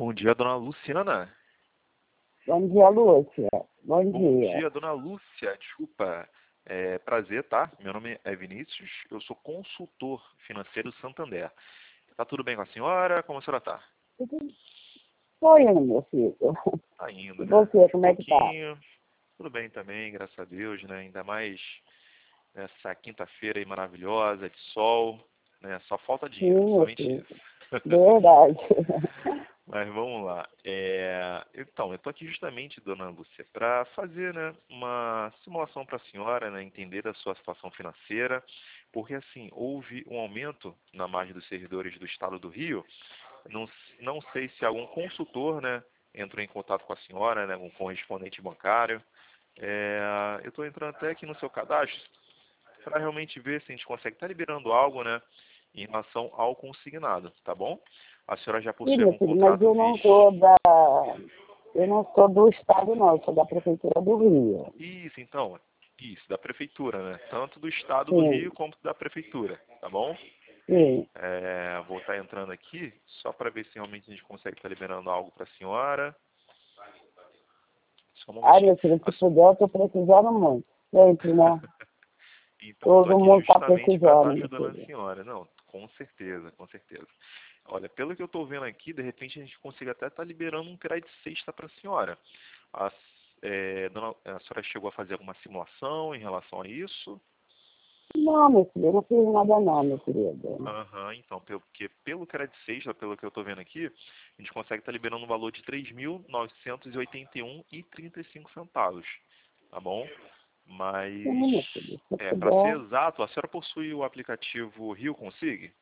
Bom dia, dona Luciana. Bom dia, Lúcia. Bom Bom dia. dia, dona Lúcia. Desculpa. Prazer, tá? Meu nome é Vinícius. Eu sou consultor financeiro do Santander. Tá tudo bem com a senhora? Como a senhora tá? Tô indo, meu filho. Tá indo, E né? você, como é que tá? Tudo bem também, graças a Deus, né? Ainda mais nessa quinta-feira aí maravilhosa, de sol, né? Só falta dinheiro, Sim, meu somente filho. isso. Verdade. Mas vamos lá. Então, eu estou aqui justamente, dona Lúcia, para fazer, né, uma simulação para a senhora, né, entender a sua situação financeira, porque assim, houve um aumento na margem dos servidores do estado do Rio. Não sei se algum consultor, né, entrou em contato com a senhora, né, um correspondente bancário. Eu estou entrando até aqui no seu cadastro para realmente ver se a gente consegue estar liberando algo, né, em relação ao consignado, tá bom? A senhora já Sim, possui meu algum filho, mas contrato eu não sou eu não sou do estado, não. Eu sou da prefeitura do Rio. Isso, então. Isso, da prefeitura, né? Tanto do estado do Sim, Rio como da prefeitura, tá bom? sim. Vou estar entrando aqui só para ver se realmente a gente consegue estar liberando algo para a senhora. Só um Ai, momentinho. meu filho, se puder, eu tô precisando muito. Sempre, né? Então, estou Todo aqui mundo tá justamente para estar precisando, meu ajudando a filho. senhora. Não, com certeza, com certeza. Olha, pelo que eu estou vendo aqui, de repente a gente consiga até estar liberando um crédito sexta para a senhora. A senhora chegou a fazer alguma simulação em relação a isso? Não, meu filho, eu não fiz nada não, meu querido. Aham, então, porque pelo crédito sexta, pelo que eu estou vendo aqui, a gente consegue estar liberando um valor de R$ 3.981,35, tá bom? Sim, Mas, meu filho, se para ser puder. exato, a senhora possui o aplicativo Rio Consig?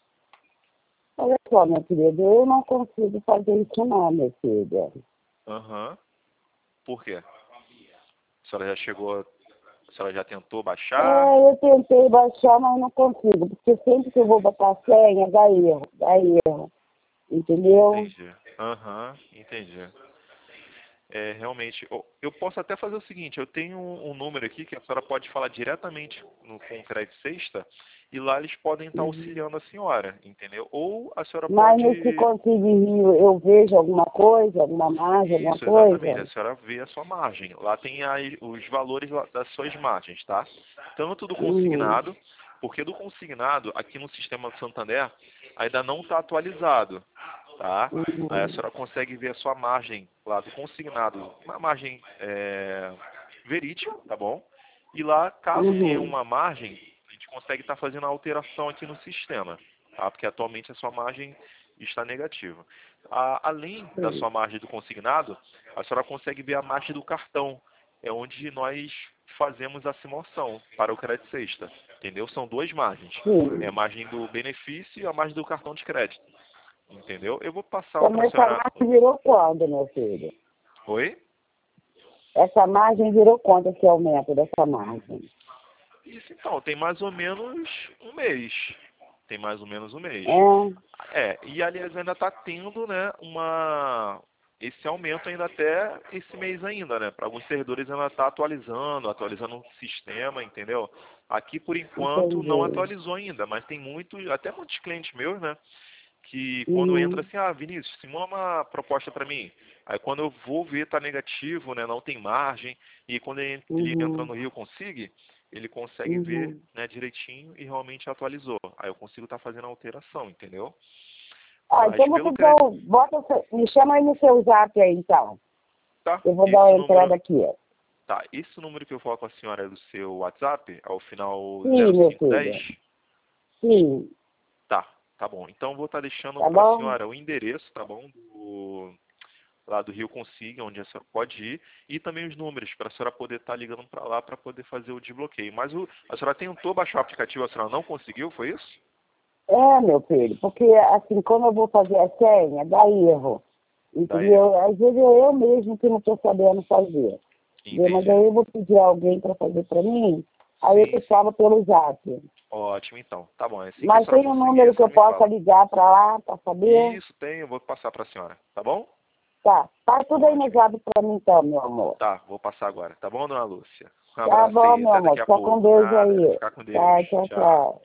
Olha só, meu querido, eu não consigo fazer isso não, meu filho. Aham. Por quê? A senhora já chegou, a senhora já tentou baixar? Eu tentei baixar, mas não consigo, porque sempre que eu vou botar a senha, dá erro, entendeu? Entendi. Aham, entendi. Realmente, eu posso até fazer o seguinte, eu tenho um número aqui que a senhora pode falar diretamente com o Crédito Sexta e lá eles podem estar Uhum. auxiliando a senhora, entendeu? Ou a senhora Mas nesse pode... Consigo Rio, eu vejo alguma coisa, alguma margem, alguma Isso, exatamente, a coisa? senhora vê a sua margem. Lá tem os valores das suas margens, tá? Tanto do Uhum. consignado, porque do consignado, aqui no sistema do Santander, ainda não está atualizado, tá? Aí a Uhum. senhora consegue ver a sua margem lá do consignado, uma margem verídica, tá bom? E lá, caso tenha Uhum. uma margem, a gente consegue estar fazendo a alteração aqui no sistema, tá? Porque atualmente a sua margem está negativa. Além da Sim. sua margem do consignado, a senhora consegue ver a margem do cartão, é onde nós fazemos a simulação para o crédito sexta, entendeu? São duas margens, é a Sim. margem do benefício e a margem do cartão de crédito, entendeu? Eu vou passar Então, para a essa senhora... margem virou quando, meu filho? Oi? Essa margem virou quanto esse aumento dessa margem? Isso, então, tem mais ou menos um mês. Tem mais ou menos um mês. É? E aliás ainda está tendo, né, esse aumento ainda até esse mês ainda, né? Para alguns servidores ainda está atualizando o sistema, entendeu? Aqui por enquanto não Entendi. atualizou ainda, mas tem até muitos clientes meus, né? Que quando entra Uhum. assim, Vinícius, simula uma proposta para mim. Aí quando eu vou ver tá negativo, né? Não tem margem. E quando ele entra Uhum. no Rio Consigo, ele consegue ver, Uhum. né, direitinho e realmente atualizou. Aí eu consigo estar fazendo a alteração, entendeu? Mas Então você pelo crédito, me chama aí no seu zap aí, então. tá? Eu vou dar Esse uma número, entrada aqui. tá? Esse número que eu falo com a senhora é do seu WhatsApp, ao final Sim, meu filho. 0510. Sim, Tá bom. Então eu vou estar deixando tá para a bom? senhora o endereço, tá bom? Lá do Rio Consiga, onde a senhora pode ir, e também os números, para a senhora poder estar ligando para lá para poder fazer o desbloqueio. Mas a senhora tentou baixar o aplicativo, a senhora não conseguiu, foi isso? Meu filho, porque assim, quando eu vou fazer a senha, dá erro. Dá erro. Entendeu? Às vezes eu mesmo que não estou sabendo fazer. Entendeu? Mas Entendi. aí eu vou pedir alguém para fazer para mim, aí eu Sim, te sim. falo pelo zap. Ótimo, então. Tá bom. É assim que a Mas senhora tem um conseguir, número que você eu me possa fala. ligar para lá, para saber? Isso, tem, eu vou passar para a senhora. Tá bom? Tá. Tá tudo aí no Ótimo. zap para mim então, meu amor. Tá, vou passar agora. Tá bom, dona Lúcia? Um Tá abraço bom, aí, meu até amor. daqui a Fica com pouco. Deus Nada, aí. ficar com Deus. Tá, tchau, Tchau. tchau.